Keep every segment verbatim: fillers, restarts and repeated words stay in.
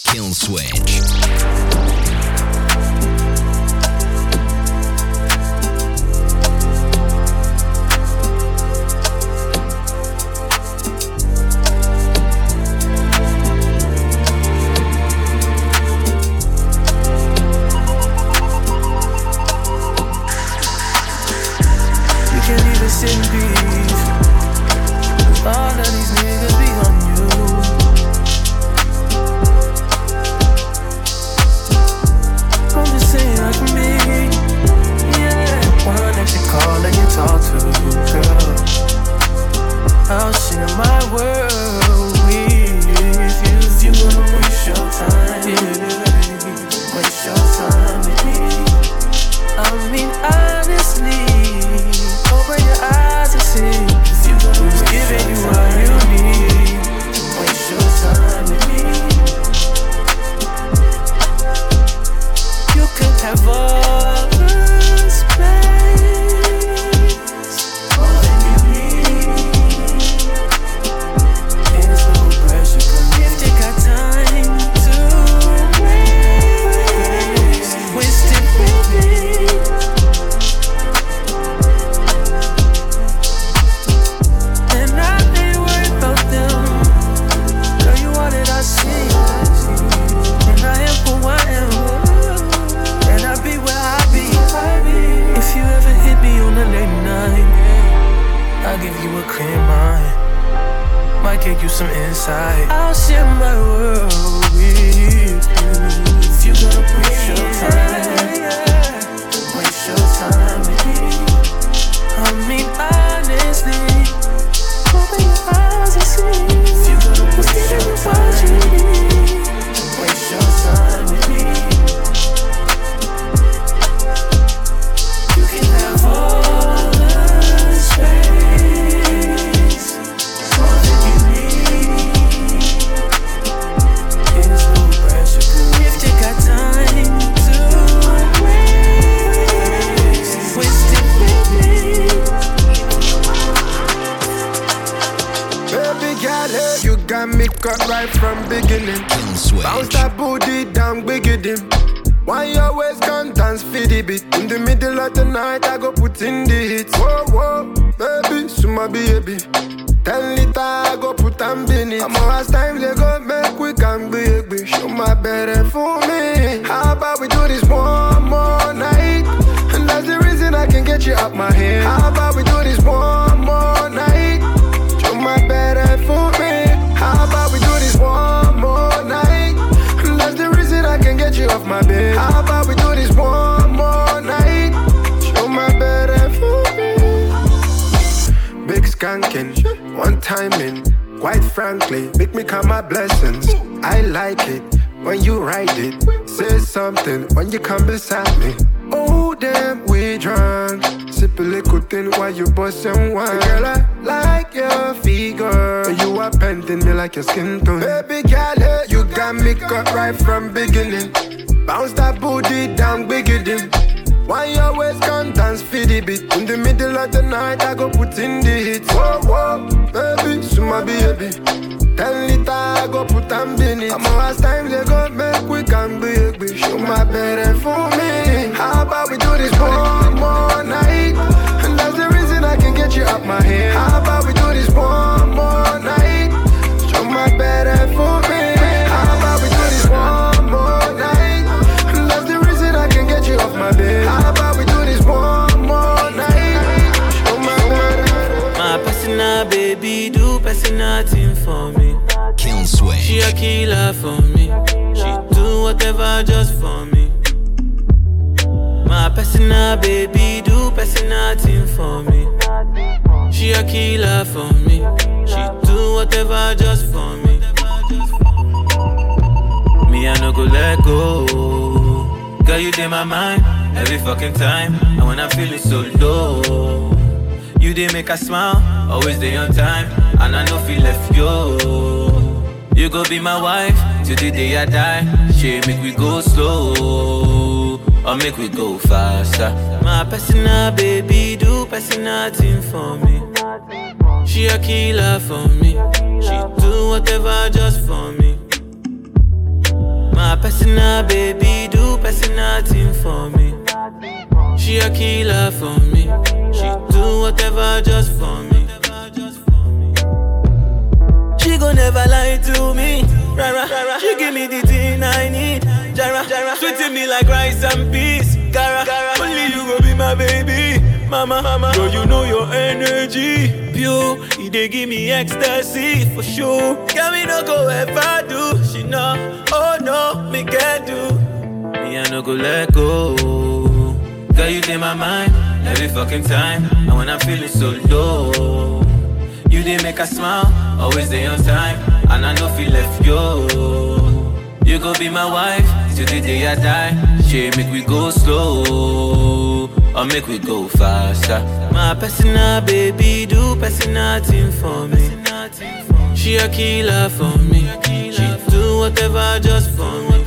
Kill Switch. Sit in peace. All of these niggas be on you. I'm just saying like me. Yeah, one that you call and you talk to, girl. I'll share my world with you. If you gonna waste your time, yeah, waste your time with me. I mean honestly, open your eyes and see if you who's giving you what you need. Waste your time with me. You can have all the space, all that you need. There's no pressure, 'cause if you got time to waste, waste it with me. I'll give you a clear mind, might give you some insight. I'll share my world with you. If you gonna waste your time, waste your time with me. I mean honestly, open your eyes and see. If you gonna waste your time, waste your time with me. You can have all me cut right from beginning. Bounce that booty down, big it in. Why you always come dance for the beat? In the middle of the night, I go put in the hits. Whoa, whoa, baby, summa baby. Ten liter, I go put and bin it. I'm last time they go make we can baby. Show my better for me. How about we do this one more night? And that's the reason I can get you out my head. How about we do this one more night? Show my better for me. How about we do this one more night? And that's the reason I can get you off my bed. How about we do this one more night? Show my better for me. Big skanking, one timing. Quite frankly, make me count my blessings. I like it when you write it. Say something when you come beside me. Oh damn, we drunk. Sip a little thing while you bustin' wine. Girl, I like your figure. You are painting me like your skin tone. Baby girl, hey, you got me cut right from beginning. Bounce that booty down, big it in. Why you always come dance for the beat? In the middle of the night, I go put in the hits. Whoa, whoa, baby, summa baby. Ten liter, I go put and bin it. I'm last time they go make we can baby. Show my better for me. How about we do this one more night? And that's the reason I can get you out my head. How about we do this one more night? Show my better for me. How about we do this one more night? And that's the reason I can get you off my bed. How about we do this one more night? Show my better. My personal baby do personal thing for me. Kill Switch. She a killer for me. She do whatever just for me. My personal baby do personal thing for me. She a killer for me. She do whatever just for me. Me I no go let go. Girl you in my mind every fucking time. And when I'm feeling so low, you did make a smile, always day on time. And I know feel left yo. You go be my wife till the day I die. She make we go slow, or make we go faster. My personal baby do personal thing for me. She a killer for me. She do whatever just for me. personal baby, do personal thing for me. She a killer for me. She do whatever just for me. She gon' never lie to me. Rara, rara. She give me the thing I need. Jara, jara. Sweeting me like rice and peas. Gara, gara. Only you gon' be my baby. Mama, mama. Girl, you know your energy. Pure, you dey give me ecstasy for sure. Can we no go ever do? She know, oh no, me can't do. Me I no go let go. Girl, you in my mind every fucking time. And when I'm feeling so low, you did make a smile, always stay on time. And I know feel left yo. You gon' be my wife till the day I die. She make we go slow, or make we go faster. My personal baby, do personal thing for me. She a killer for me. She do whatever just for me.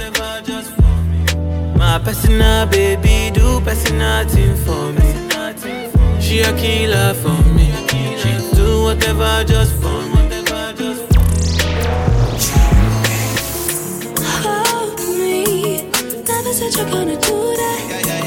My personal baby, do personal thing for me. She a killer for me. She do whatever just for me. Hold me. Never said you're gonna do that.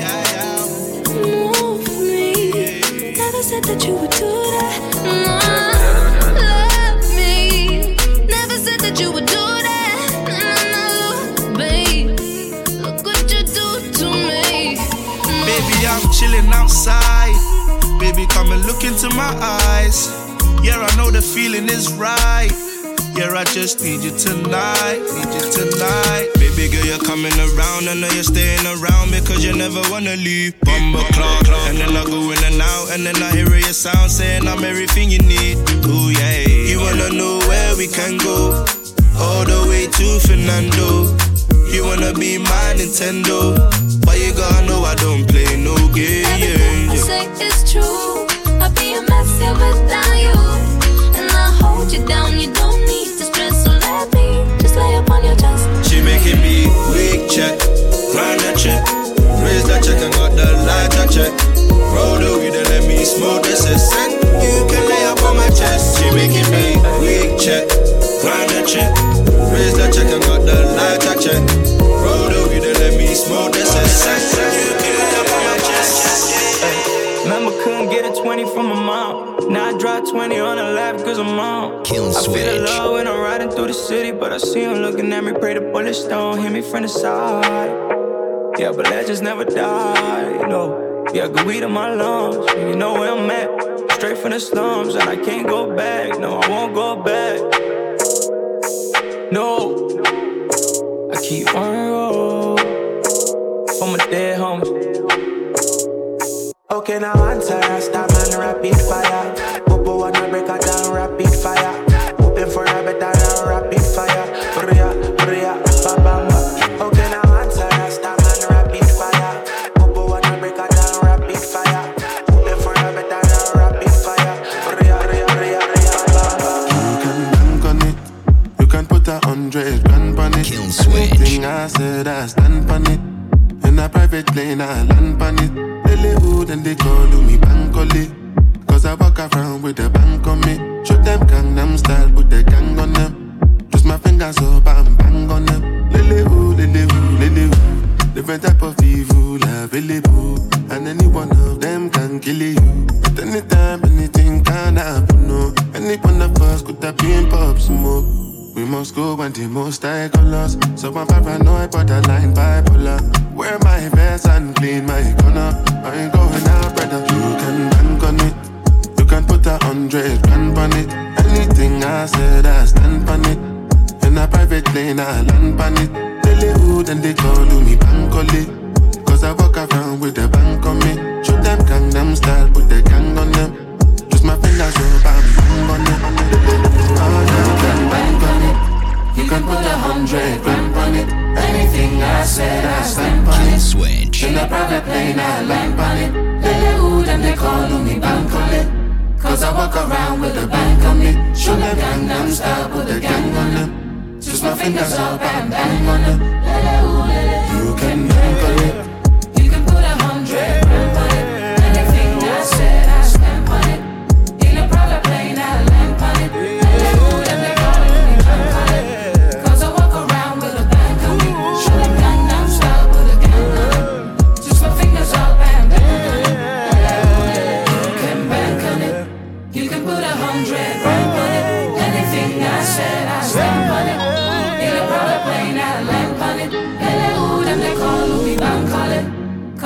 Move me. Never said that you would do that. No. Love me. Never said that you would do that. No, babe. Look what you do to me. Baby, I'm chilling outside. Baby, come and look into my eyes. Yeah, I know the feeling is right. Yeah, I just need you tonight, need you tonight. Baby girl, you're coming around. I know you're staying around because you never wanna leave. Bumble clock, and then I go in and out, and then I hear your sound saying I'm everything you need. Ooh yeah, you wanna know where we can go? All the way to Fernando. You wanna be my Nintendo, but you gotta know I don't play no games. Everything I say is true. I'll be a mess here without you, and I'll hold you down. You don't need to stress, so let me just lay up on your chest. She making me weak check, grind that check, raise that check and got the lighter check. Roll the weed and let me smoke this a scent. You can lay up on my chest. She making me weak check, grind that check, raise that check and got the lighter check. Roll the weed and let me smoke this a scent. You can lay up on my chest. Remember couldn't get a twenty from my mom. Now I drop twenty on the lap cause I'm on. Kill I switch. feel the love when I'm riding through the city, but I see him looking at me, pray the bullets don't hit me from the side. Yeah, but legends never die, you know. Yeah, good weed in my lungs, you know where I'm at. Straight from the slums and I can't go back. No, I won't go back. No, I keep on roll for my dead homies. Okay, now answer, stop man, rapid fire. Popo wanna break her down, rapid fire. Hoping for a better now, rapid fire. Hurry up, hurry up, bam bam bam. Okay, now answer, stop man, rapid fire. Popo wanna break her down, rapid fire. Hoping for a better now, rapid fire. Hurry up, hurry up, hurry up, hurry up, bam bam. You can bank on it. You can put a hundred grand on it. Kill switch. Anything I said, I stand on it. In a private plane, I land on it. Hood and they call me Bankole. Cause I walk around with a bank on me. Show them Gangnam style, put the gang on them. Twist my fingers up and bang on them. Lele hoo, lele hoo, lele hoo. Different type of evil available, and any one of them can kill you. At any time, anything can happen, no. Any one of us could have been pop smoke. We must go when the most high colors. So I'm paranoid, borderline bipolar. Wear my vest and clean my corner. I ain't going out, brother. You can bank on it. You can put a hundred grand on it. Anything I said, I stand on it. In a private plane, I land on it. Lily hood and they call me Bankole. Cause I walk around with a bank on me. Show them Gangnam style, put the gang on them. Just my fingers up and bang on them. Oh, you can bank on it. You can put a hundred grand on it. Anything I said, I stand on Kill it. switch. In a private plane, I land on it. Lily hood and they call me Bankole. Cause I walk around with a bank on me. Show them Gangnam style, put the gang on them. Just my fingers up and bang on them. You can bank on it. You can put a hundred grand on it. Anything I said, I stand on it. In a private plane, I land on it. Hello, and they call me Bankole. Cause I walk around with a bank on me. Show them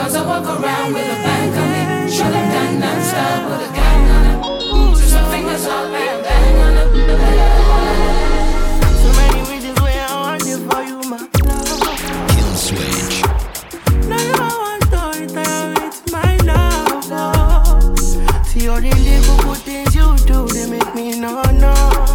Cause I walk around with a bank on it. Shut up, down, down, style with a gang on it. Just some fingers all bang, bang on it. So many reasons where I want it for you, my love. Kill switch. Now you want to tell it's my love. See all the little good things you do, they make me no, no.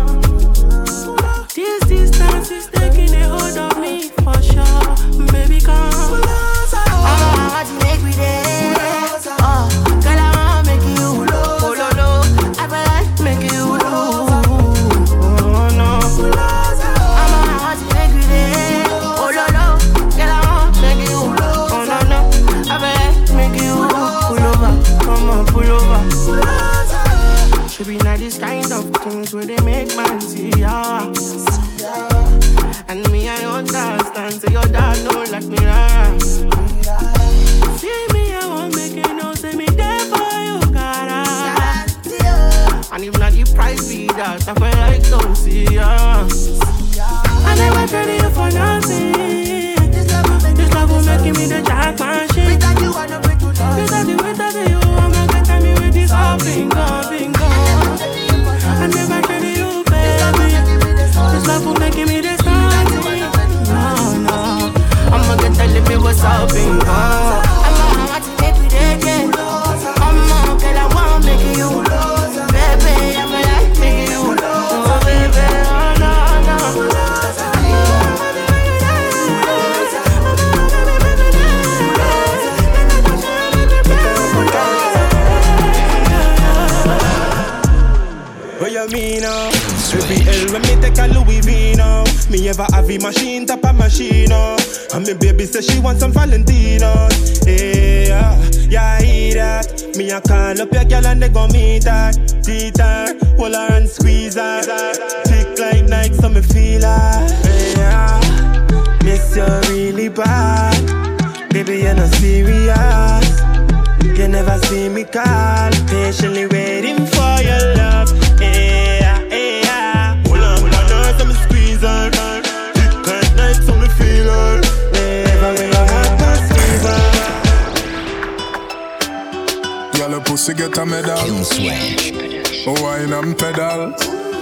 This distance is taking a hold of me for sure. Baby, come. I want to make me there. Oh, girl, I want to make you. Oh, no, no. I want to make you. Oh, no. I want to make me there. Oh, no, no. Girl, I want to make you. Oh, no, no. I want to make you. Pull over. Come on, pull over. Should be not this kind of things where they make man see ya. And me, I understand. Say your dad don't like me, right? See me, I won't make it no. Say me there for you, gotta. And if not the price be that, I feel like don't see ya. I never traded you for nothing. This love will make me the jack machine. Without you, I don't break you down. Without you, without you, I'm not gonna tell me with this all bingo, bingo. I never traded you, baby. This love will make me the no, no, I'm gonna get tell me what's up, bingo. I'm gonna want to make it again. I'm gonna get I wanna make you, baby. I'm gonna like make you, oh baby, oh no, no. What you mean now? Every L when me take a Louis V now. Me ever have a machine, tap a machine now. And me baby say she want some Valentinos. Yeah, yeah, I hear that. Me a call up your girl and they gon' meet her. Teeth her, hold her and squeeze her. Thick like Nike so me feel her. Yeah, miss you really bad. Baby you're not serious. You never see me call. Patiently waiting for your love. Yeah, yeah. Hold on, hold on, let me squeeze her. Thick like night, so me feel her. Never when your heart must leave her. Y'all a pussy get a medal. Kill switch. Wine and pedal.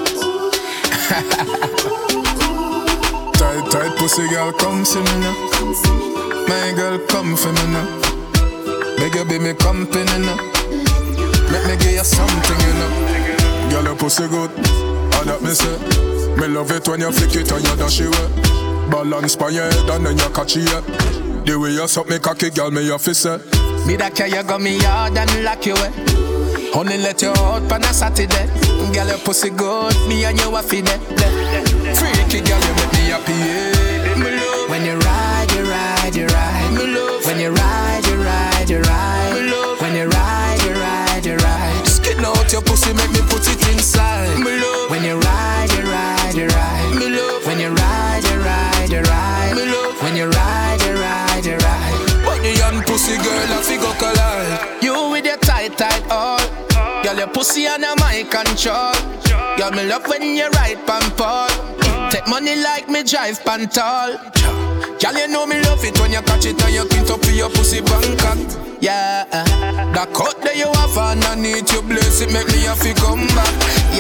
Tight, tight pussy girl, come see me now. My girl, come for me now. Make you be me company now. Make me give you something, you know. Girl, your pussy good, all that me say. Me love it when you flick it and you dash it away. Balance by your head and then you catch it. The way you suck me cocky, girl, me your fist say. Me that care you got me hard and lock you away. Only let you out on a Saturday. Girl, your pussy good, me and you a finna. Freaky girl, you make me happy, yeah. Me love when you ride, you ride, you ride. Me love when you ride, you ride, you ride. Me love when you ride, you ride, you ride. Skin out your pussy, make me put it inside. Me love when you ride, you ride, you ride. Me love when you ride, you ride, you ride. Me love when you ride, you ride, you ride. Body and pussy girl, I figure collide. You with your tight, tight all. Girl, your pussy under my control. Girl, me love when you ride pan pole. Take money like me drive pan tall. Girl, you know me love it when you catch it and you pin up for your pussy Bangkok. Yeah, that cut that you have underneath your bless it make me have to come back.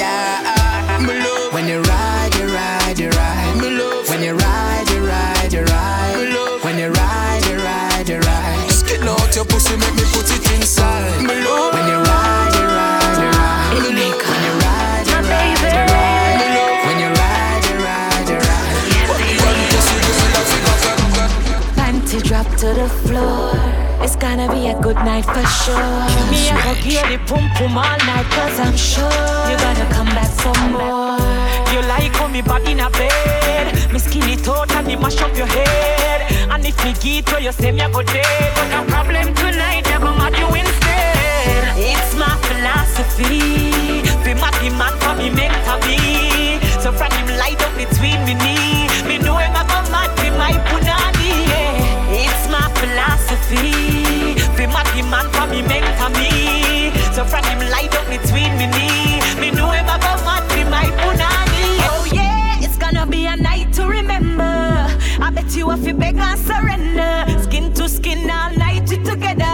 Yeah, me love when you ride, you ride, you ride. Me love when you ride, you ride, you ride. Me love when you ride, you ride, you ride. Skin out your pussy make me put it inside. Me love when you ride, you ride, you ride. Me love when you ride, you ride, you ride. Me love when you ride, you ride, you ride. One pussy girl I figure. Panty drop to the floor. It's gonna be a good night for sure. Me a hug you the pum pum all night, cause I'm sure you're gonna come back for more. You like how me back in a bed. Me skin it out and me mash up your head. And if me get where you say me a go dead, but no problem tonight, I go mad you instead. It's my philosophy. Be mad the man for me meant to be. So from him light up between me knee. Me know him a go mad be my punani. Yeah. It's my philosophy. Be mad the man for me meant to be. So from him light up between me knee. Me know him a go mad be my punani. Oh yeah, it's gonna be a night to remember. I bet you if you beg and surrender. Skin to skin all night we together.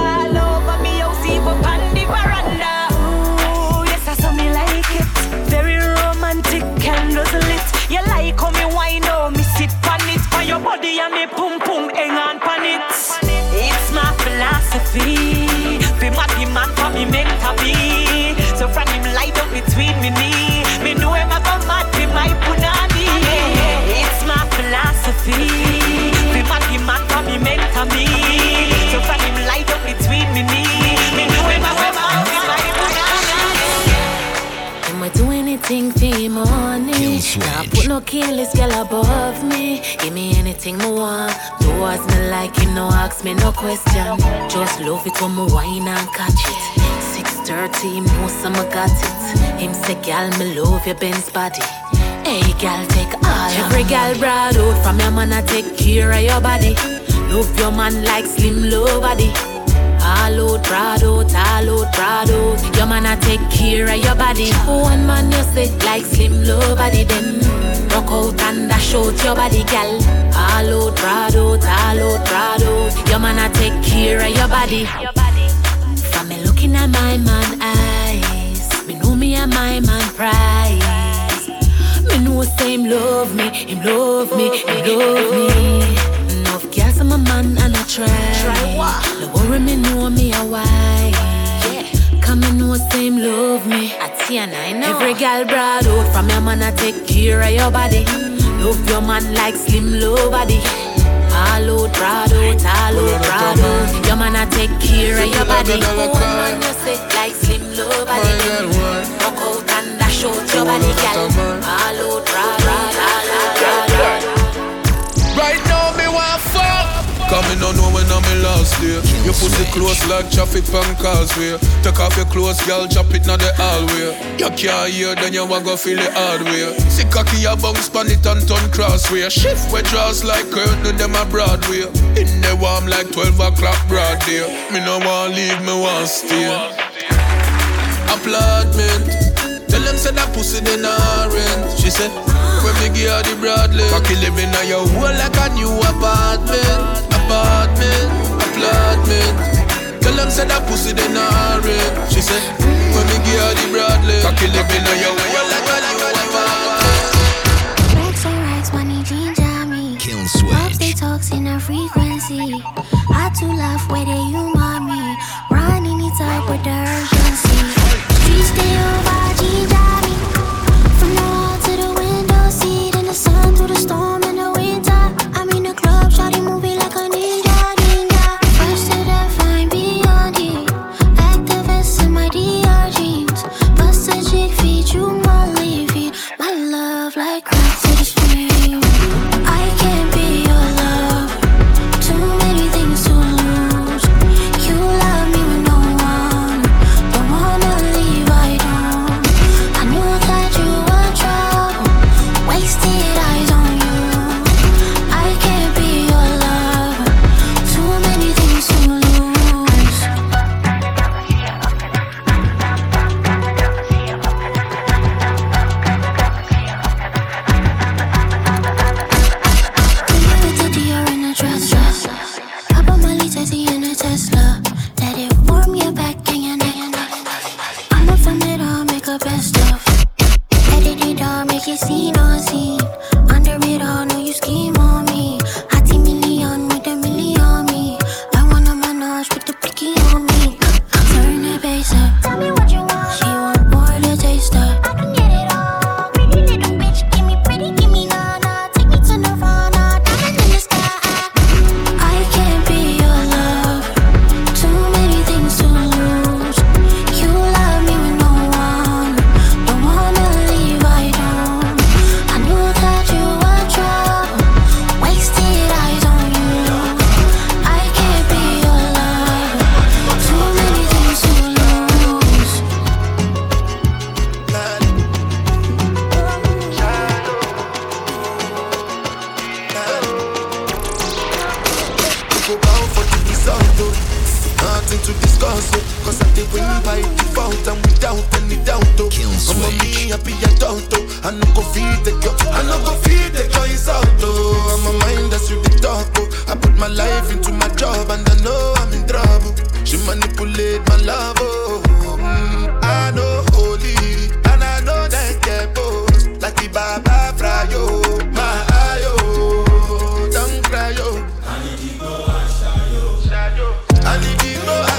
philosophy. Fi my demand for me meant to be. So from him lie down between me knee. Me know him a go mad fi my punani. It's my philosophy. Fi my demand for me meant to be. So from him lie down between me knee. Me know him a go mad fi my punani. I'ma do anything for money. Now put no careless girl above me. Give me anything me want. Towards me like him, no ask me no question. Just love it when me wine and catch it. six thirty, him know some I got it. Him say, girl, me love your Benz body. Hey, girl, take all. Every girl broad out from your man, I take care of your body. Love your man like slim low body. All out, proud out, all out, proud out. Your man, I take care of your body. One man, you say like slim low body. Then rock out and dash out your body, girl. All out, proud out, all out, proud out. Your man, I take care of your body. From me looking at my man eyes, me know me and my man prize. Me know say him love me, him love me, him love me. Enough girls I'm a man and I try. Try what? No worry, me know me a why. Yeah, come me know say him love me. I see and I know. Every girl broad out from your man I take care of your body. Love your man like slim low body. All out, proud out, all out, proud out. Your man I take care of your body. Oh man, you say like slim low body. Rock out and dash out your body, girl. All out, proud out, all out, proud out. Right now me want fuck. Coming on know when I'm in last day. You pussy close like traffic on causeway. Take off your clothes, girl, chop it now the hallway. You can't hear, then you want go feel the hard way. See cocky a bounce pan it and turn crossway. Shift where draws like curtain, them a Broadway. In the warm like twelve o'clock broad day. Me no want leave, me want stay. Applaudment. Tell them say that pussy they not rent. She said, when me give her the Bradley, cocky living on your whole like a new apartment. Apartment, applaudment. Tell them say that pussy they not rent. She said, when me give her the Bradley, cocky living on your whole like a new apartment. Racks and racks, money ginger me. Kill switch. Talks they talks in a frequency. I too laugh where they you mommy. Running it up with the urgency. Streets stay over ginger me. From the wall to the window seat. In the sun through the storm in the winter. I'm in the club, shawty moving like a ninja, ninja. First to the fine beyond it. Activists in my D R jeans. Bust a jig feed you my leafy. My love like crack to the stream. I can't be your love. Too many things to lose. You love me with no one. Don't wanna leave, I don't. I knew that you were trouble. Wasted eyes on you. I can't be your love. Too many things to lose. With the deer in a dress, dress. Papa Molly Tessie in a Tesla. Let it warm your back and your neck. I'ma film it all, make a best of. Edit it all, make it scene on scene. Under it all, know you scheme on me. Hottie million with a million on me. I want a menage with the picky on me. Turn the bass up. Tell me what you want. She want more to taste her. I can get it all. Pretty little bitch, give me pretty, give me nana. Take me to Nirvana, diamond in the sky. I can't be your love. Too many things to lose. You love me with no one. Don't wanna leave, I don't. I knew that you were trouble. Wasted eyes on you. I can't be your love. Too many things to lose. Go bound for the result, though. Nothing to discuss, oh. Cause I did win by default and without any doubt, oh. Kill I'm a switch. me happy adult, oh. I no go feed the girl, I no go feed the girl, it's out, oh. I'm a mind that's you the talk, oh. I put my life into my job and I know I'm in trouble. She manipulate my love, oh. Mm, I know holy, and I know that get both. Like the Baba Frayo, my ayo, don't cry, yo. I need to go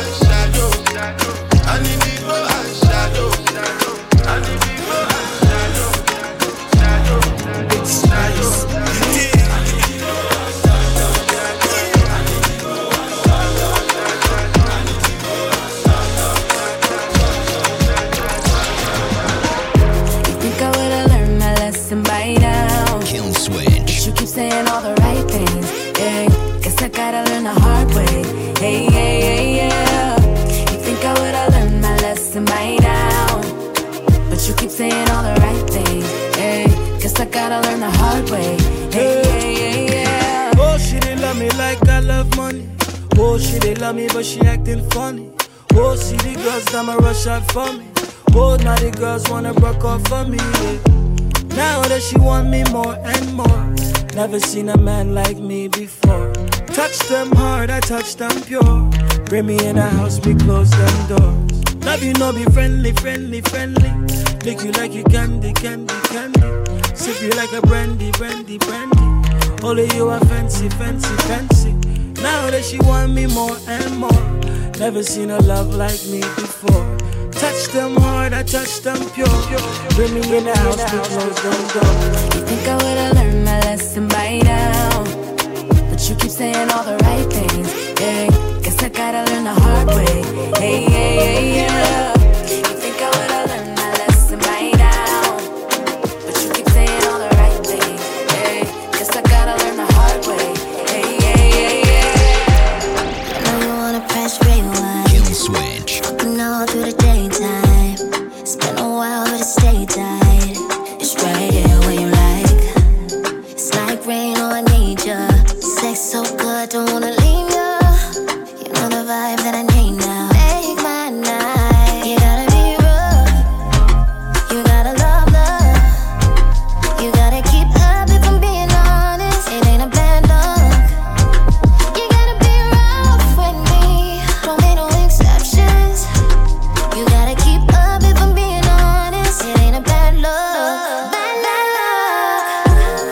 all the right things. Yeah, guess I gotta learn the hard way. Hey, hey, hey, yeah. You think I would've learned my lesson by now, but you keep saying all the right things. Yeah, guess I gotta learn the hard way. Hey, hey, hey, yeah. Oh, she didn't love me like I love money. Oh, she didn't love me, but she acting funny. Oh, see the girls that a rush out for me. Oh, now the girls wanna broke off for me. Yeah. Now that she want me more and more. Never seen a man like me before. Touch them hard, I touch them pure. Bring me in a house, we close them doors. Love you, no be friendly, friendly, friendly. Lick you like you candy, candy, candy. Sip you like a brandy, brandy, brandy. Only you are fancy, fancy, fancy. Now that she want me more and more. Never seen a love like me before. Touch them hard, I touch them pure. Bring me in the house, we close them doors. You think I would've learned my lesson by now, but you keep saying all the right things. Yeah, guess I gotta learn the hard way. Hey, hey, hey, yeah. You think I would've learned my lesson by now, but you keep saying all the right things. Yeah, guess I gotta learn the hard way. Hey, hey, hey, yeah. I know you wanna press rewind. Kill switch. Fucking all through the daytime. It's been a while, but it stayed tight. It's right here where you like. It's like rain, oh I need ya. Sex so good, don't wanna leave ya. You know the vibe that I need now. Make my night. You gotta be rough. You gotta love love. You gotta keep up if I'm being honest. It ain't a bad luck. You gotta be rough with me. Don't make no exceptions. You gotta keep up if I'm being honest. It ain't a bad luck. Bad luck.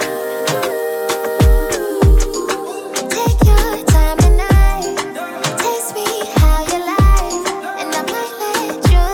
Take your time tonight. Taste me how you like, and I might let you.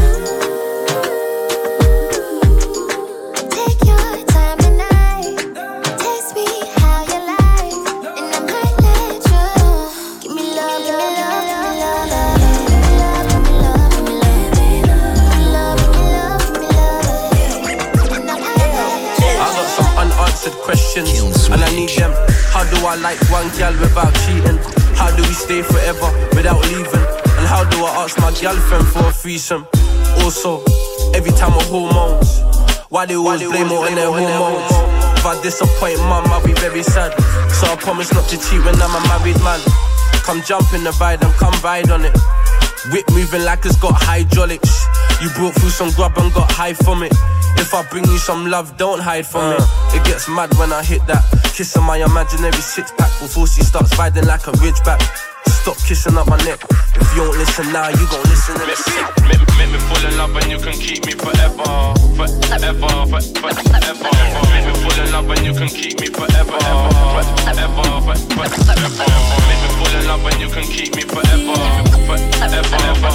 Take your time tonight. Taste me how you like, and I might let you. Give me love, give me love, give me love, love. Give me love, give me love, give me love. Give me love, give me love, give me love. And I might let you. I got some unanswered questions, and I need them. How do I like one gal without cheating? How do we stay forever without leaving? And how do I ask my girlfriend for a threesome? Also, every time my hormones, why they always blame it on their hormones? If I disappoint mum, I'll be very sad. So I promise not to cheat when I'm a married man. Come jump in the ride and come ride on it. Whip moving like it's got hydraulics. You brought through some grub and got high from it. If I bring you some love, don't hide from it. It gets mad when I hit that. Kissing my imaginary six-pack before she starts riding like a ridgeback. Stop kissing up my neck. If you don't listen now, you gon' listen in a sec. Make, make me fall in love and you can keep me forever. Forever, forever, forever. Make me fall in love and you can keep me forever. Forever, forever. Make me fall in love and you can keep me forever. Forever,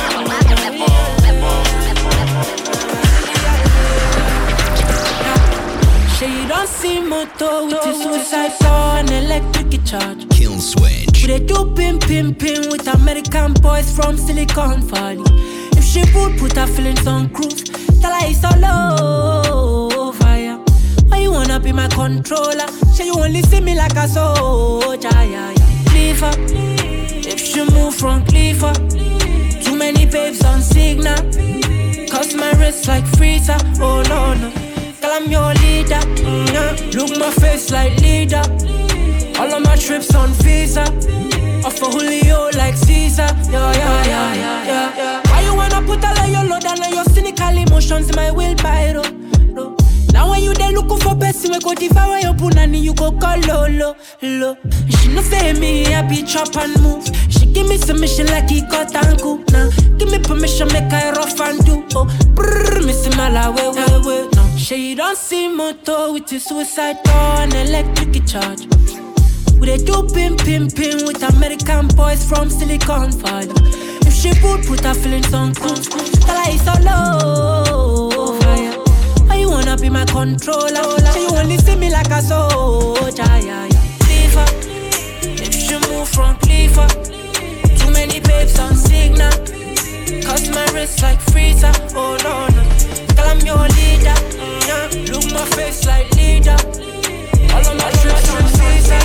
Say you don't see motor with the suicide door and electric charge. Kill switch. We they do pim pim pim with American boys from Silicon Valley. If she would put her feelings on cruise, tell her it's all over, yeah. Why you wanna be my controller? Say you only see me like a soldier, yeah, yeah. Leave her. If she move from Cleaver, too many babes on signal. Cause my wrist like freezer, oh no no. I'm your leader, mm-hmm. Look my face like leader. All of my trips on visa. Offer Julio like Caesar. Yeah, yeah, yeah, yeah, yeah, yeah. Why you wanna put all of your load and all your cynical emotions in my wheelbarrow? No. Now when you there looking for person, we go devour your punani, you go call Lolo, lo. She no say me, I be chop and move. She give me submission like he got and go. Now give me permission, make her rough and do. Oh, brrr, missing my la way, way, way. No. She don't see motor with the suicide door and electric charge. We they do pim pim pim with American boys from Silicon Valley. If she would put her feelings on cruise, tell her it's all over, yeah. Why you wanna be my controller? Say you only see me like a soldier, yeah, yeah. Leave her. If she move from Cleaver, too many babes on signal. Cause my wrist like freezer, oh no no. Tell I'm your leader, mm-hmm. Look my face like leader. All of my trips from Caesar.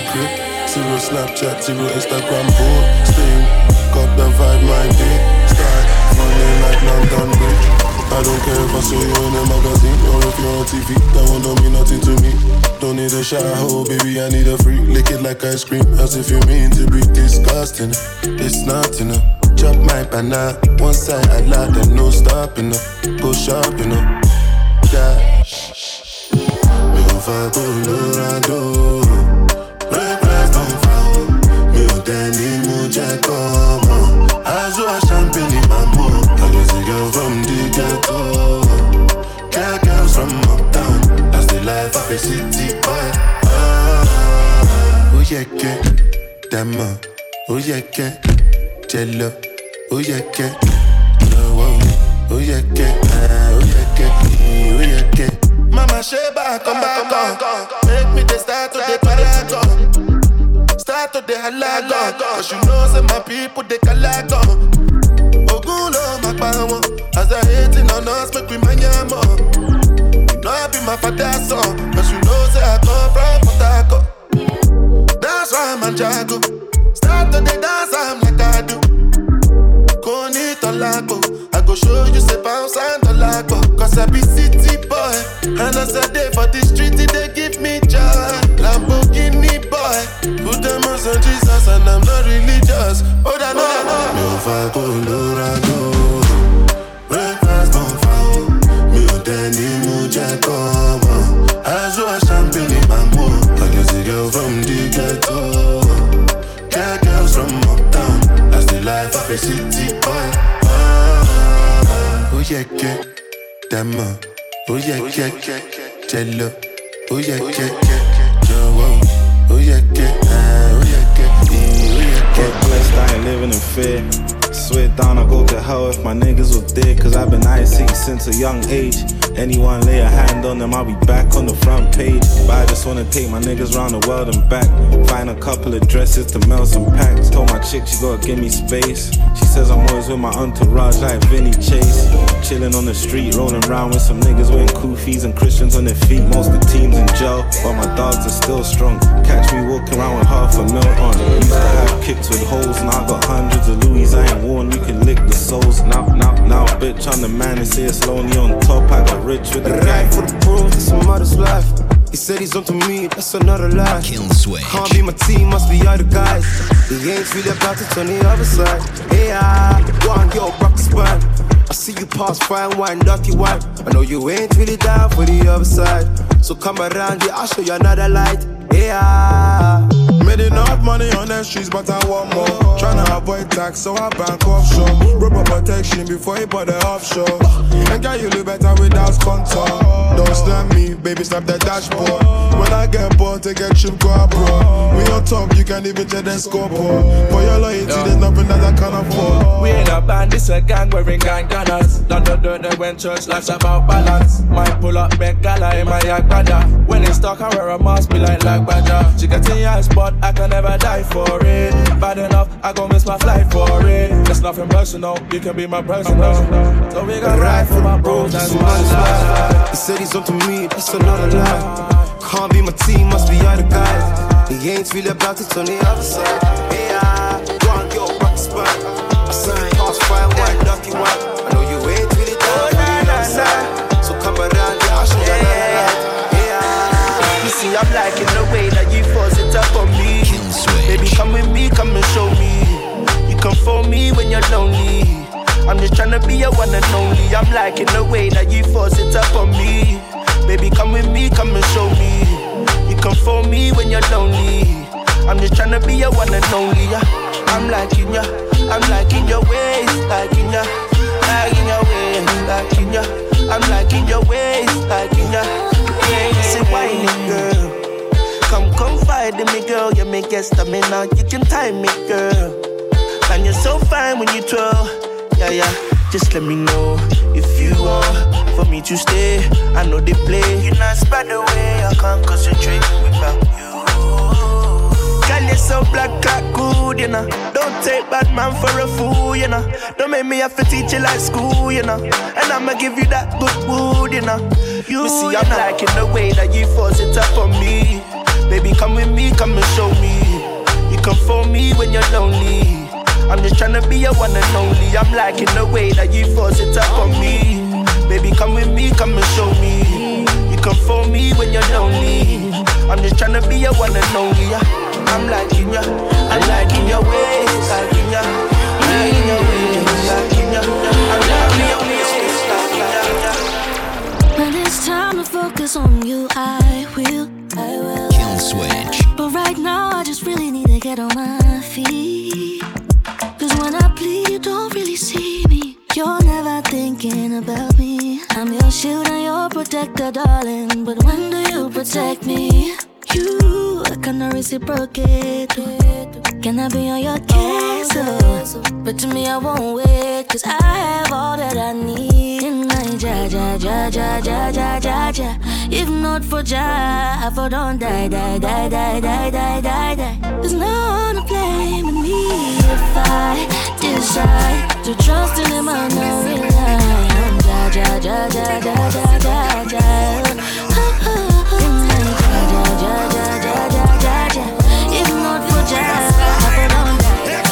crib. Zero Snapchat, zero Instagram, board. Sting, got the vibe, my dick. Start running like London Bridge. I don't care if I saw you in a magazine or if you're on T V. That one don't mean nothing to me. Don't need a shower, oh baby, I need a freak. Lick it like ice cream, as if you mean to be disgusting. It's not enough. Chop my banana, one side I like and no stopping up. Go shopping up. Yeah. Me on fire, go Lorado. Break bread on fire. Me on Danny, mo Jack on. I saw a champagne in my mouth. I was a girl from the ghetto. Cat girls from uptown. That's the life of a city boy. Ah, oh yeah, yeah. Dama, oh yeah, yeah. Jello, oh yeah, yeah. Oh yeah, yeah. Oh yeah, yeah. Oh yeah, yeah. Mama Sheba, come back, come back. Make me the start to the paragon. Start to the halagon. Cause you know say my people they calagon. Ogulo my power. As they hating on us, make we manyamo. You know I be my father's son. Cause you know say I come from Potako. That's why I'm a jago. Start to the dance, I'm like I do. Koni Tolago. I go show you say bounce and Tolago. Cause I be city boy. And as I day for the street, they give me joy. Lamborghini boy. Put them on some Jesus and I'm not religious. Oh, that no, no, no. Me on fire, go Lorado. Breakfast on fire. Me on Danny, mo Jack on. I saw a champagne in my mouth. Like a girl from the ghetto. Cat girls from uptown. That's the life of a city boy. Ah, oh yeah, yeah. Dama. Oh yeah, yeah. Jello. Oh yeah, yeah. Joe. Oh yeah, yeah. Oh yeah, yeah. Oh yeah, Get blessed, I ain't living in fear. Swear down, I go to hell if my niggas were there. Cause I've been I C since a young age. Anyone lay a hand on them, I'll be back on the front page. But I just wanna take my niggas round the world and back. Find a couple of dresses to mail some packs. Told my chick she gotta give me space. She says I'm always with my entourage like Vinny Chase. Chilling on the street, rolling around with some niggas wearing kufis and Christians on their feet. Most of the teams in jail, while my dogs are still strong. Catch me walking around with half a mil on. Used to have kicks with holes, now I got hundreds of Louis. I ain't worn, we can lick the souls. Now, now, now, bitch, I'm the man and say it's lonely on top. I got rich with the gang. For the proof, it's a mother's life. He said he's onto me, that's another lie. Can't be my team, must be other guys. He ain't really about it on the other side. Hey, I want your rock spine. I see you pass fine wine, dirty wine. I know you ain't really down for the other side. So come around here, I'll show you another light. Yeah. Made enough money on the streets, but I want more. Tryna avoid tax, so I bank offshore. Rubber protection before you put the offshore. And girl, you look better without contour. Don't snap me, baby, snap the dashboard. When I get bored, take a trip, go abroad. We on top, you can't even check the scoreboard. For your loyalty, yeah. There's nothing that I can't afford. We ain't a band, this a gang wearing gang gunners. Done the dirt, they went church, life's about balance. Might pull up, make gala in my yak badger. When it's dark, I wear a mask, be like like badger. She gets in your spot, I can never die for it. Bad enough, I gon' miss my flight for it. It's nothing personal, you can be my personal. So we got ride for my bros, that's my life. He said he's onto me, that's another lie. Can't be my team, must be other guys. He ain't really about it on the other side. Yeah, go on, yo, rock the spot. I see you pass fire, white, dirty wine. I know you ain't really down for the other side. So come around, yeah, I'll show you another light. You see, I'm liking the way that you force it up on me. Baby, come with me, come and show me. You come for me when you're lonely. I'm just tryna be your one and only. I'm liking the way that you force it up on me. Baby, come with me, come and show me. You come for me when you're lonely. I'm just tryna be your one and only. Yeah. I'm liking ya, I'm liking your ways, liking ya, liking your ways, liking ya. I'm liking your ways, liking ya. Yeah, say whining girl. Come confide in me, girl. You make get stamina, you can time me, girl. And you're so fine when you twirl. Yeah, yeah. Just let me know if you want for me to stay. I know they play. You're not by the way I can't concentrate without you. Girl, you're so black, cat good, you know. Don't take bad man for a fool, you know. Don't make me have to teach you like school, you know. And I'ma give you that good wood, you know. You, you see, I'm liking the way that you force it up on me. Baby, come with me, come and show me. You can phone me when you're lonely. I'm just tryna be your one and only. I'm liking the way that you force it up on me. Baby, come with me, come and show me. You can phone me when you're lonely. I'm just tryna be your one and only. I'm liking ya, I'm liking your ways, liking ya, liking your ways, liking ya. I'm liking your ways, liking ya. When it's time to focus on you, I will, I will. Kill switch. But right now, I just really need to get on my feet. Cause when I plead, you don't really see me. You're never thinking about me. I'm your shield and your protector, darling. But when do you protect me? You, I cannot reciprocate. Can I be on your case? Oh, but to me, I won't wait. Cause I have all that I need. In my ja, ja, ja, ja, ja, ja, ja, ja. If not for ja, I for don't die, die, die, die, die, die, die, die. There's no one to blame but me. If I decide to trust in him, I know rely on ja, ja, ja, ja, ja, ja, ja, ja. If not for jazz, I don't die.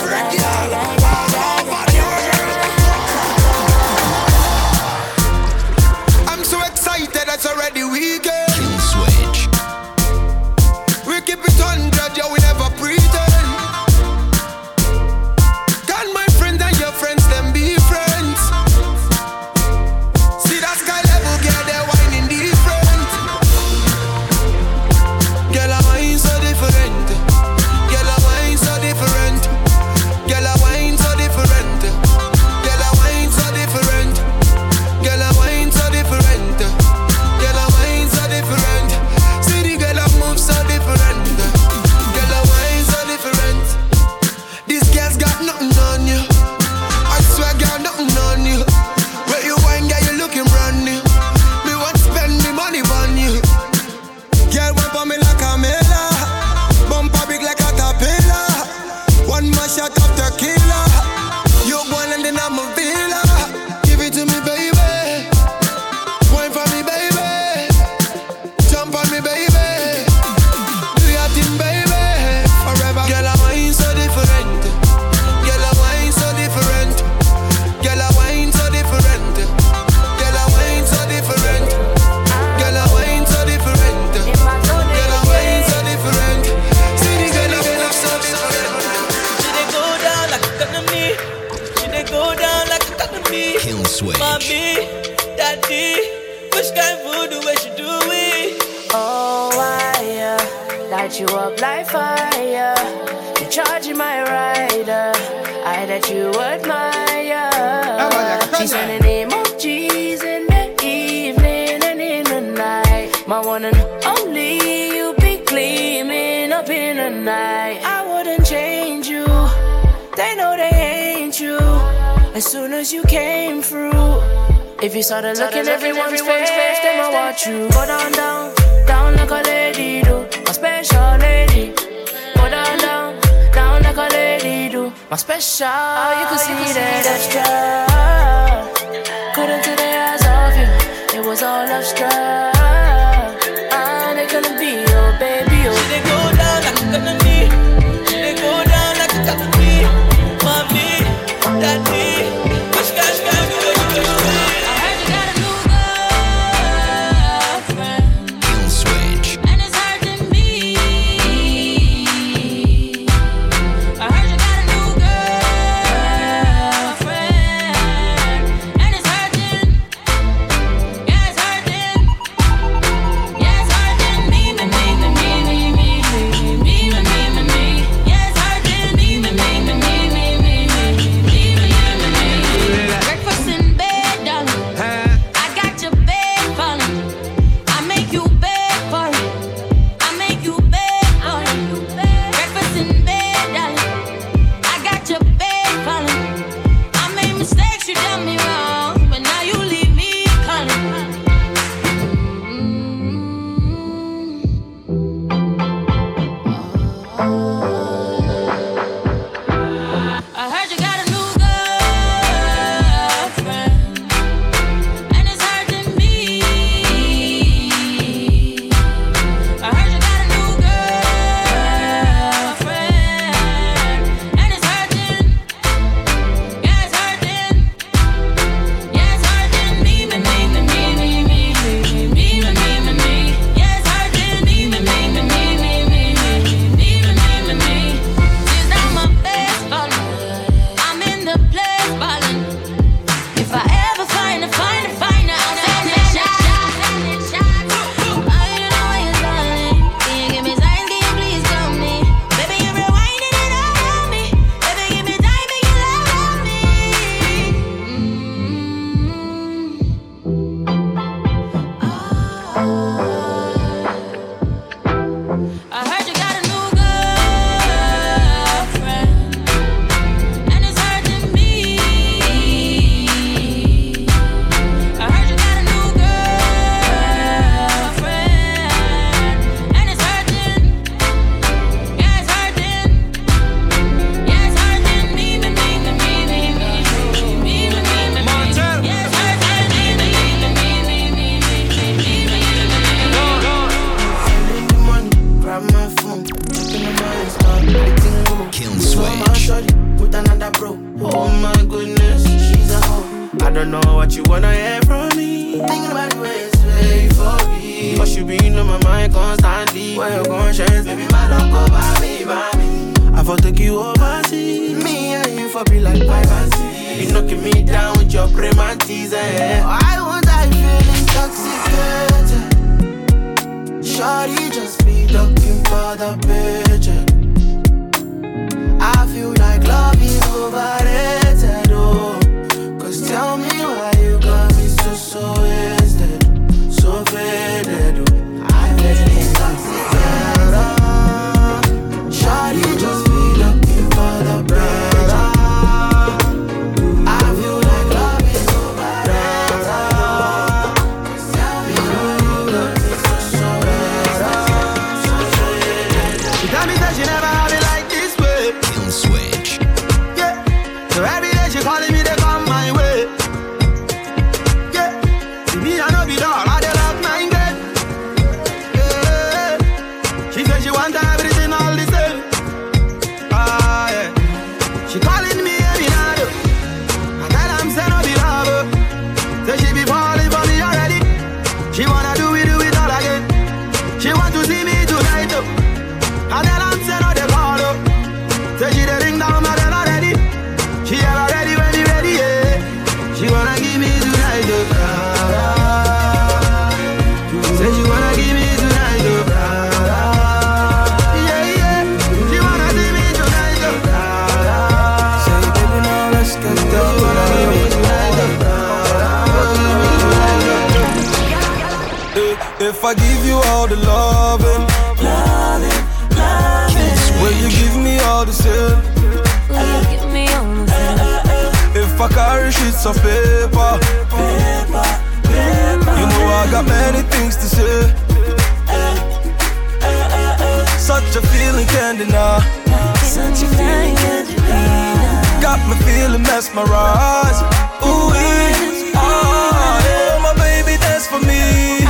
I'm so excited, it's already weekend. Kill switch. We keep it hundred, yo, we never pretend. Can my friends and your friends them be friends? See that sky level, girl, they're whining different. Girl, I wine so different. Girl, I wine so different. Girl, I wine so different. Girl, I wine so different. Girl, I wine so different. Girl, I wine so different. See the girl I move so different. Girl, I wine so different. This girl's got nothing on you. I swear, girl, nothing on you. Where you wine, girl, you looking brand new. Me want to spend me money on you. Girl, want for me like a mela. Bumper big like a tapilla. One more shot of tequila. You one and then I'm a villa. Give it to me, baby. Wine for me, baby. Jump on me, baby. Do your thing, baby. Forever. Girl, I wine so different. Girl, I wine so different. Girl, I wine so different. Girl, I wine so different. Girl, I wine so different. Girl, I wine so different. See the girl I wine so different. She dey go down like a economy. She dey go down like a economy. Kill switch. Mommy, daddy, which kind of food the way she do it? Oh, I uh, light you up like fire. You charging my rider. I that you admire. She's sending emojis in the evening and in the night. My one and only, you be gleaming up in the night. I wouldn't change you. They know they ain't you. As soon as you came through, if you started looking everyone's face, then I watch you go down, down, down like a lady do. My special lady. Go down, down, down like a lady do. My special, you can see that extra. Couldn't take their eyes off you. It was all extra. And it couldn't be your baby. Oh. She dey go down like a economy. She dey go down like a economy. Mommy, daddy, which kind of guy do you do? Kill switch. And it's hurting me. I heard you got a new girlfriend. And it's hurting. Yeah, it's hurting. mind constantly. Where your conscience, baby, man, don't go by me, by me. I for take you overseas. Me and you for be like privacy. You knocking me down with your prematis, eh? I want I feel intoxicated. Shawty just be looking for the picture. I feel like love is overrated, oh. Cause tell me why you got me so, so wasted, so faded, oh. I feel intoxicated. Shawty just be looking for the picture. I feel like love is overrated. Cause tell me why you got me so, so wasted, so faded. She tell me that she never had it like this way. Kill switch. Yeah. So every day she calling me, they come my way. Yeah. See me, I know be dog, I dey love my girl. Yeah. She said she want everything all the same. Ah, yeah. She calling me every night. I tell her I'm saying no be love. Say she be falling for me already. She wanna do it, do it all again. She want to see me tonight. I tell her I'm saying no they call up. Say she the ring down my bell already. She ever ready when you ready, yeah. She wanna give me tonight, oh. Say she wanna give me tonight, oh. Yeah, yeah. She wanna see me tonight, oh. Say, baby, now let's get down. She wanna give me tonight, Hey, if I give you all the loving, loving, loving, will you give me all the same? Will you give me all the same? If I carry sheets of paper, paper, paper, you know I got many things to say. Such a feeling can't deny. Such a feeling can't deny. Got me feeling mesmerized. Ooh, yeah. Ah, yeah. My baby, dance for me.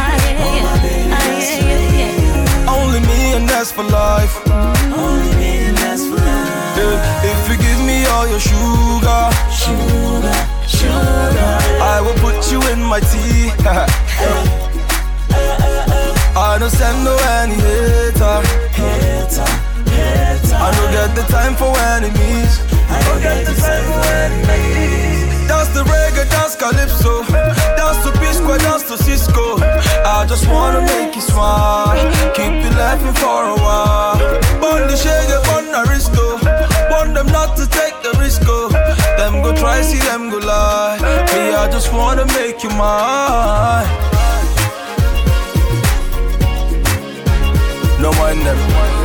Only me and that's for life. Only me and that's for life. Yeah. If you give me all your sugar, Sugar, sugar, I will put you in my tea. I don't send no any hater. hater, hater. I don't get the time for enemies. I don't get the time for enemies. That's the reggae, that's calypso. That's the P-Square, that's the Cisco. I just wanna make you smile, keep you laughing for a while. Bun the shake, bun the Aristo. Want them not to take the risk, oh. Them go try, see them go lie. Me, I just wanna make you mine. No mind them.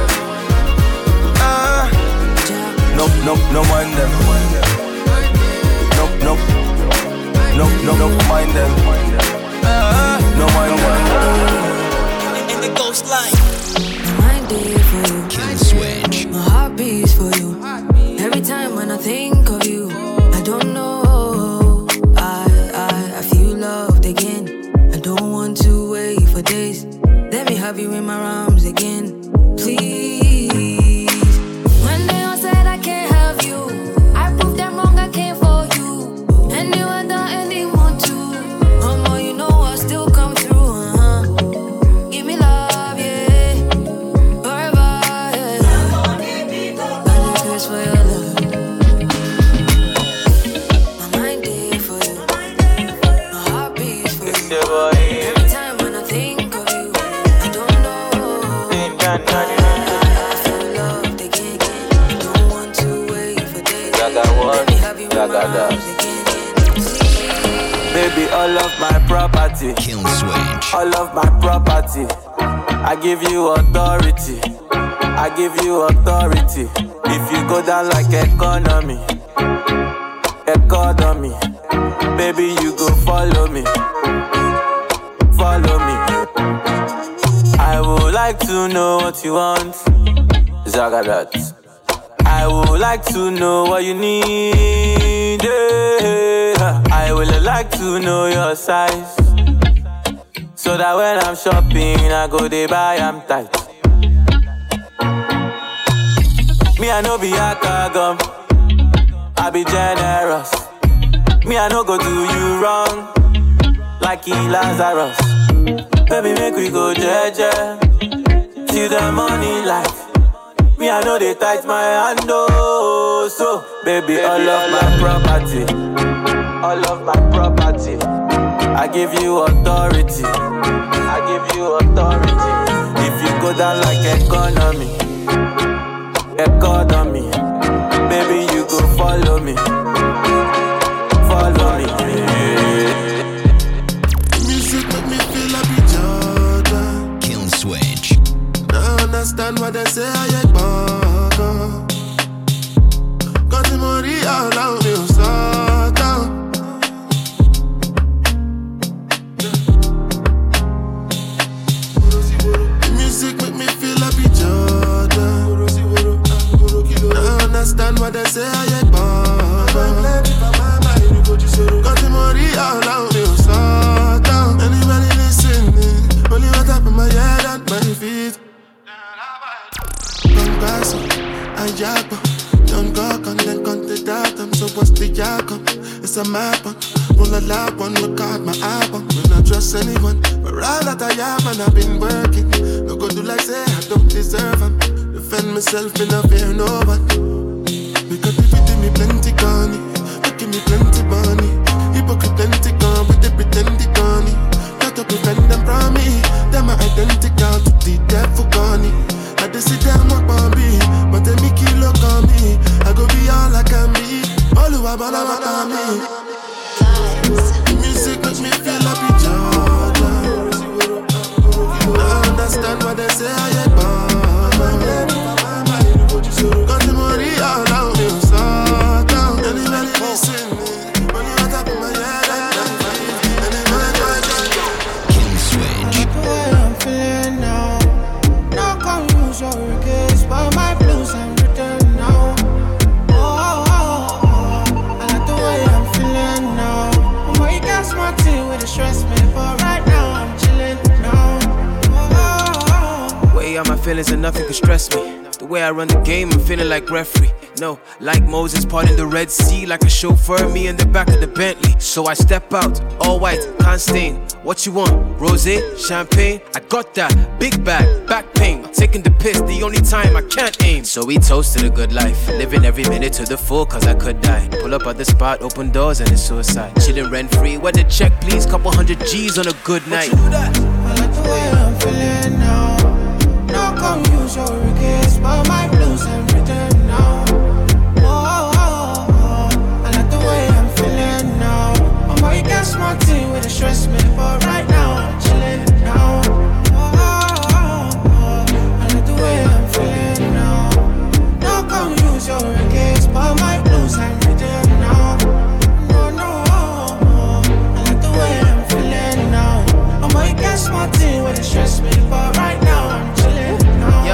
Ah. No, no, no mind them. No, no, no, no, no mind them. Ah. No mind them. In the ghost line. My mind is for you. Kill switch. My heart beats for you. Every time when I think of you, I don't know. I, I, I feel loved again. I don't want to wait for days. Let me have you in my arms again, please. When they all said I can't have you, I proved them wrong, I came for you. And you are not anyone too. Mama, you know I still come through, uh-huh. Give me love, yeah. Forever, yeah. I just wish for your love. My mind is for you. My heart beats for you. Every time when I think of you, I don't know. I feel loved again. I don't want to wait for days. Let me have you in my arms again. Baby, all of my property. Kill switch. All of my property. I give you authority. I give you authority. If you go down like economy, economy, baby, you go follow me. Follow me. I would like to know what you want. Zagadat. I would like to know what you need. Yeah. I would like to know your size, so that when I'm shopping, I go they buy I'm tight. Me, I know be a cargum. I be generous. Me, I no go do you wrong, like he Lazarus. Baby, make we go jeje. till the morning light. Me, I know they tight my hand, oh. So, baby, all of my property, all of my property, I give you authority, I give you authority. If you go down like economy, economy, baby, you go follow me, follow me. Music make me feel like a Jordan. Kill switch. Now understand what they say, I ain't born. Got the money all out, me so down. Music make me feel like a Jordan. Now understand what they say, I ain't born. Got the money all out, me so down. Anybody listening, only what up in my head and my feet. Don't pass up, I jab up. Don't go on, then come to that. I'm so what's the jacob? It's a map on. Roll a lap on, look at my album. Will not trust anyone, but all that I am and I've been working. No go do like say I don't deserve them. Defend myself in a fear no one. Because if you give me plenty gunny, you give me plenty money. Hypocrite plenty gun with the pretended gunny. Got to prevent them from me. Them are identical to the devil gunny. I just see them up on me, but they make it look on me. I go be all I can be. All who are bad about me. Music makes me feel like a Jordan. I understand what they say, I ain't born. Got the money all out, me so down. Anybody listening, money on top of my head, Kill switch. The way I'm feeling now, no confuse your regrets, but my blues I'm written now. Oh, oh, oh, oh, I like the way I'm feeling now. I'm way gas my tea with the stress me, but right now I'm chilling now. Oh, oh, oh. Way out my feelings and nothing can stress me. The way I run the game, I'm feeling like referee. No, like Moses parting the Red Sea, like a chauffeur, me in the back of the Bentley. So I step out, all white, can't stain. What you want? Rosé, champagne? I got that. Big bag, back pain. Taking the piss, the only time I can't aim. So we toasted a good life, living every minute to the full, cause I could die. Pull up at the spot, open doors, and it's suicide. Chilling rent free, where the check please? Couple hundred G's on a good night. I like the way I'm feeling now. No come use your regrets, but my blues I'm written now. Oh, oh, oh, oh. I like the way I'm feeling now. I'm why you gas my tea with the stress me, but right now I'm chilling now. Oh, oh, oh, oh. I like the way I'm feeling now. No come use your regrets, but my blues I'm written now. No, no, oh, oh. I like the way I'm feeling now. I'm why you gas my tea with the stress me, but right now I'm chilling now.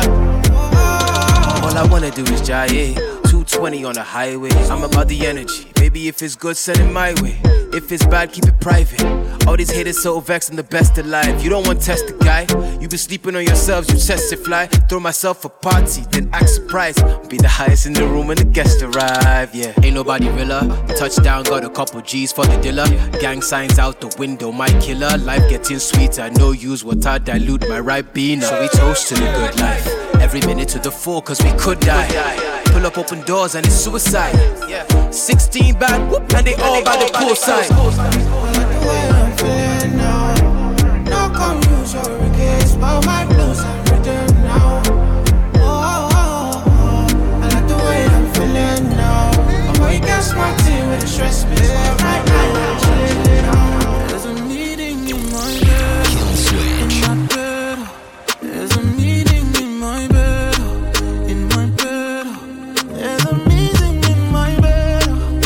Yeah. All I wanna do is jaye. two twenty on the highway. I'm about the energy. Baby, if it's good, send it my way. If it's bad, keep it private. All these haters so vexed, I'm the best alive. You don't want to test the guy. You been sleeping on yourselves, you test it fly. Throw myself a party, then act surprised. Be the highest in the room when the guests arrive. Yeah, ain't nobody realer. Touchdown, got a couple G's for the dealer. Gang signs out the window, my killer. Life getting sweeter, no use what I dilute my Ribena. So we toast to the good life. Every minute to the full, cause we could die. Pull up open doors and it's suicide. Yeah, sixteen bad, whoop, and they all by the poolside. I like the way I'm feeling now. No come use your regrets, but my blues I'm written now. Oh, oh, oh, oh. I like the way I'm feeling now. I'm why you gas my tea with the stress me, but right now I'm chilling now. There's a meeting in my bed. Kill switch. In my bed. There's a meeting in my bed. In my bed. There's a meeting in my bed.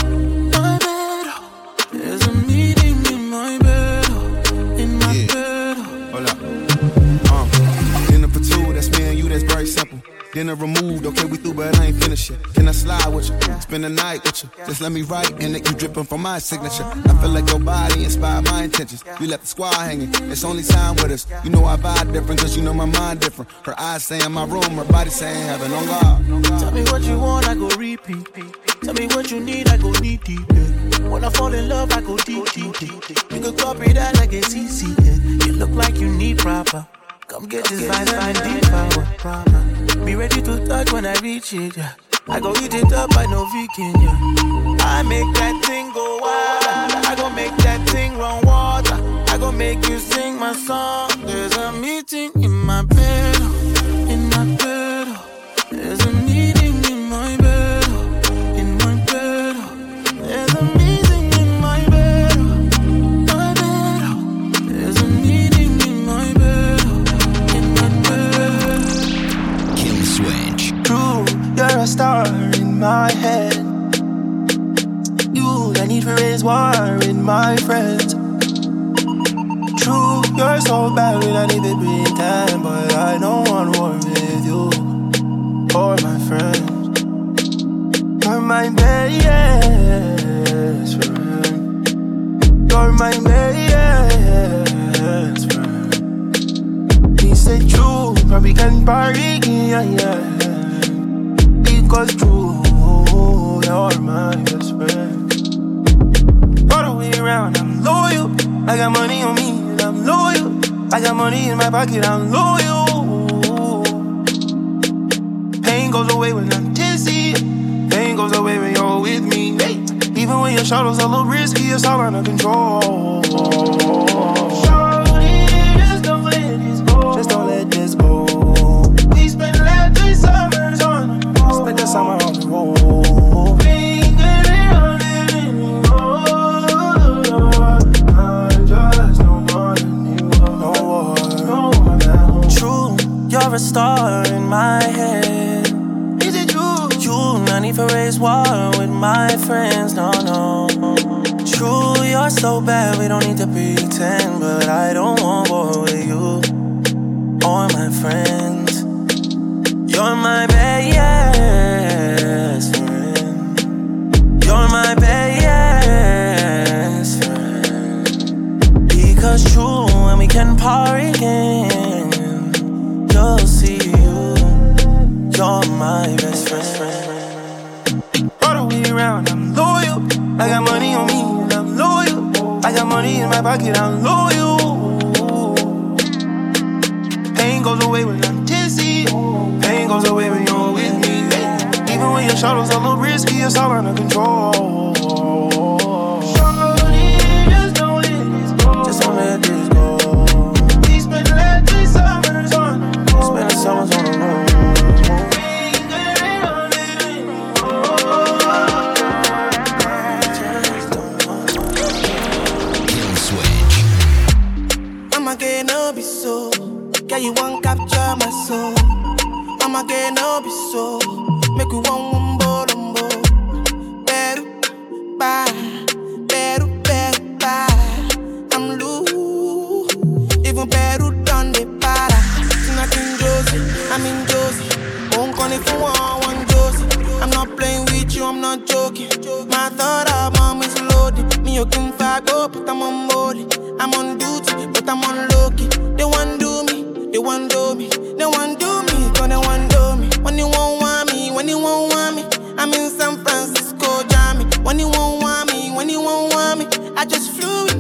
My bed. There's a meeting in my bed. In my Yeah. bed. Hold up. Um, dinner for two, that's me and you, that's very simple. Dinner removed, okay, we through, but I ain't finished yet. Can I slide with you? Spend the night with you. Just let me write and let you drippin' from my signature. I feel like your body inspired my intentions. You left the squad hanging, it's only time with us. You know I vibe different, cause you know my mind different. Her eyes say in my room, her body saying heaven on God. Tell me what you want, I go repeat. Tell me what you need, I go deep deep. When I fall in love, I go deep deep deep. You can copy that like it's easy. You look like you need proper. Got Get this vibe and deeper, proper. Be ready to touch when I reach it, yeah. I go eat it up, I know vegan, yeah. I make that thing go wild. I go make that thing run water. I go make you sing my song. There's a meeting in my bed, in my bed. There's a meeting in my bed, in my bed. There's a meeting in my bed, my bed. There's a meeting in my bed, in my bed. Kill switch. True, you're a star in my head. You, I need to raise war in my friends. True, you're so bad, we don't need to pretend, but I don't want war with you or my friends. You're my best friend. You're my best friend. He said true, but we can party, yeah, yeah. Because true, you're my best friend. All the way around, I'm loyal. I got money on me. I'm loyal. I got money in my pocket, I'm loyal. Pain goes away when I'm dizzy. Pain goes away when you're with me. Hey. Even when your shadow's a little risky, it's all under control. Shorty, just don't let this go. Just don't let this go. We spent last three summers on the road. Spent the summer on the road. You're a star in my head. Is it true? You not need to raise war with my friends, no, no. True, you're so bad, we don't need to pretend. But I don't want war with you or my friends. You're my best friend. You're my best friend. Because true, and we can party again. You'll see you, you're my best friend. All the way around, I'm loyal. I got money on me, and I'm loyal. I got money in my pocket, I'm loyal. Pain goes away when I'm dizzy. Pain goes away when you're with me. Even when your shadow's a little risky, it's all under control. Shorty, just don't let this go. Just don't let this go. We spent the last three summers on the road. Spent the summers on the road. I'ma get no be so. Yeah, you won't capture my soul. I'ma get no be so. Make you one one bo lumbo. Better bye, better better bye. I'm loose. Even better done the para. Nothing Josie, I'm in Josie. Won't call if you want one Josie. I'm not playing with you, I'm not joking. My thought of mom is loaded. Me you can fuck up, but I'm on board. I'm on duty, but I'm on low-key. They want do me, they want do me. They want do me, cause they want do me. When you won't want me, when you won't want me, I'm in San Francisco, Jammy. When you won't want me, when you won't want me, I just flew